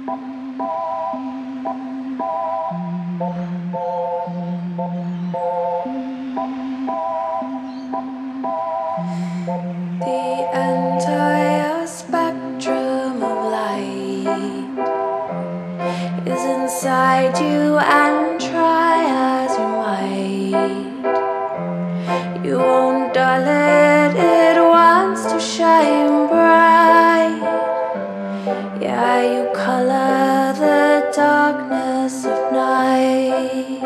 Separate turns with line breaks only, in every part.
The entire spectrum of light is inside you, and try as you might, you won't dull it, it wants to shine bright. Yeah, you color the darkness of night.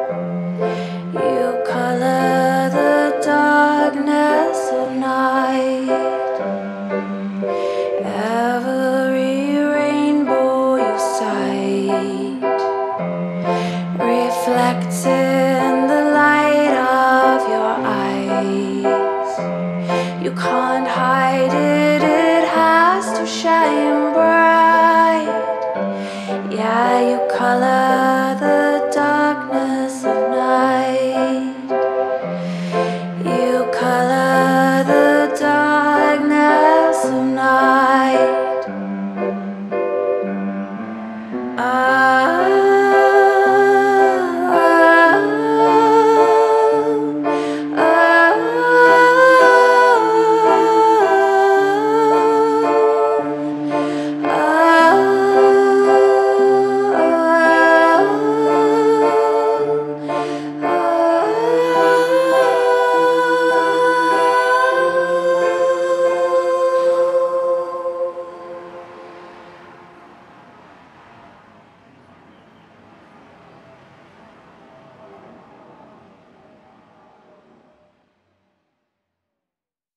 You color the darkness of night. Every rainbow you sight reflects in the light of your eyes. You can't hide it, it has to shine bright. Yeah, you color